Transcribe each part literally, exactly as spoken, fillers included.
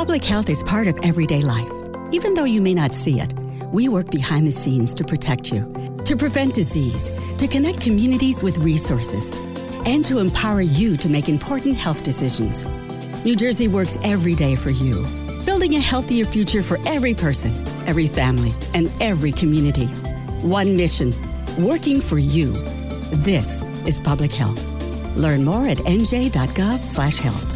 Public health is part of everyday life. Even though you may not see it, we work behind the scenes to protect you, to prevent disease, to connect communities with resources, and to empower you to make important health decisions. New Jersey works every day for you, building a healthier future for every person, every family, and every community. One mission, working for you. This is public health. Learn more at n j dot gov slash health.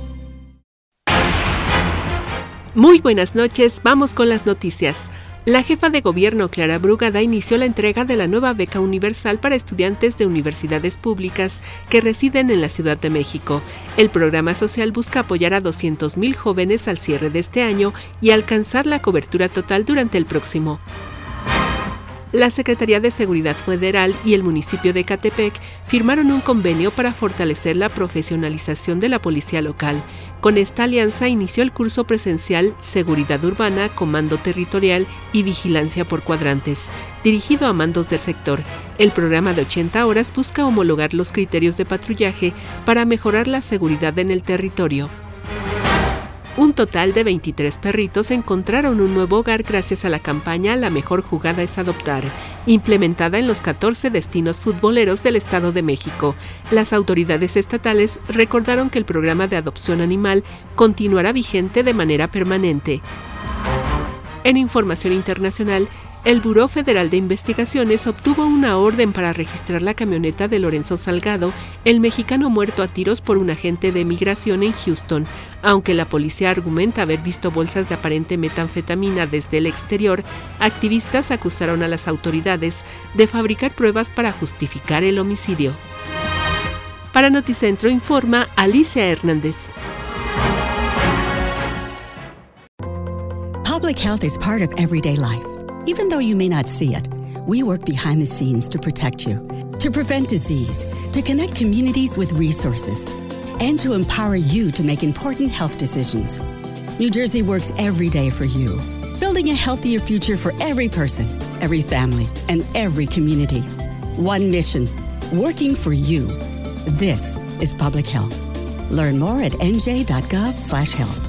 Muy buenas noches, vamos con las noticias. La jefa de gobierno, Clara Brugada, inició la entrega de la nueva beca universal para estudiantes de universidades públicas que residen en la Ciudad de México. El programa social busca apoyar a doscientos mil jóvenes al cierre de este año y alcanzar la cobertura total durante el próximo. La Secretaría de Seguridad Federal y el municipio de Ecatepec firmaron un convenio para fortalecer la profesionalización de la policía local. Con esta alianza inició el curso presencial Seguridad Urbana, Comando Territorial y Vigilancia por Cuadrantes, dirigido a mandos del sector. El programa de ochenta horas busca homologar los criterios de patrullaje para mejorar la seguridad en el territorio. Un total de veintitrés perritos encontraron un nuevo hogar gracias a la campaña La mejor jugada es adoptar, implementada en los catorce destinos futboleros del Estado de México. Las autoridades estatales recordaron que el programa de adopción animal continuará vigente de manera permanente. En información internacional, el Buró Federal de Investigaciones obtuvo una orden para registrar la camioneta de Lorenzo Salgado, el mexicano muerto a tiros por un agente de migración en Houston. Aunque la policía argumenta haber visto bolsas de aparente metanfetamina desde el exterior, activistas acusaron a las autoridades de fabricar pruebas para justificar el homicidio. Para Noticentro informa Alicia Hernández. Public health is part of everyday life. Even though you may not see it, we work behind the scenes to protect you, to prevent disease, to connect communities with resources, and to empower you to make important health decisions. New Jersey works every day for you, building a healthier future for every person, every family, and every community. One mission, working for you. This is public health. Learn more at n j dot gov slash health.